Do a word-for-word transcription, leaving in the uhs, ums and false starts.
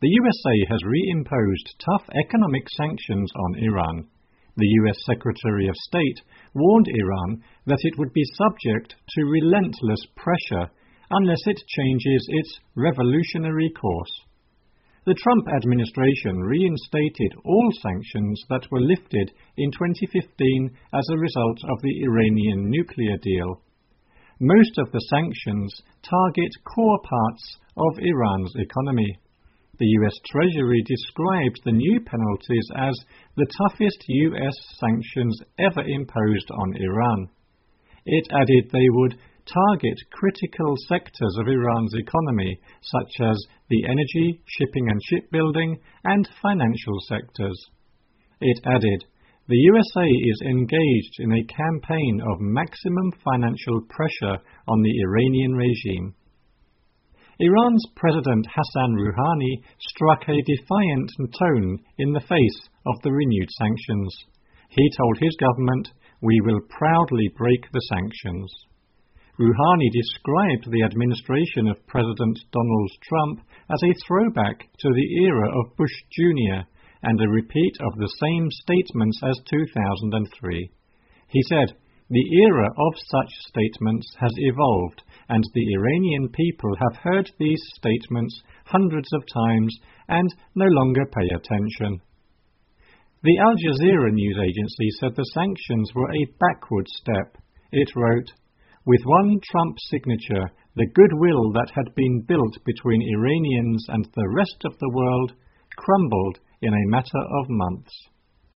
The U S A has reimposed tough economic sanctions on Iran. The U S Secretary of State warned Iran that it would be subject to relentless pressure unless it changes its revolutionary course. The Trump administration reinstated all sanctions that were lifted in twenty fifteen as a result of the Iranian nuclear deal. Most of the sanctions target core parts of Iran's economy. The U S Treasury described the new penalties as the toughest U S sanctions ever imposed on Iran. It added they would target critical sectors of Iran's economy, such as the energy, shipping and shipbuilding, and financial sectors. It added, the U S A is engaged in a campaign of maximum financial pressure on the Iranian regime. Iran's President Hassan Rouhani struck a defiant tone in the face of the renewed sanctions. He told his government, "We will proudly break the sanctions." Rouhani described the administration of President Donald Trump as a throwback to the era of Bush Junior and a repeat of the same statements as two thousand three. He said, "The era of such statements has evolved, and the Iranian people have heard these statements hundreds of times and no longer pay attention." The Al Jazeera news agency said the sanctions were a backward step. It wrote, "With one Trump signature, the goodwill that had been built between Iranians and the rest of the world crumbled in a matter of months."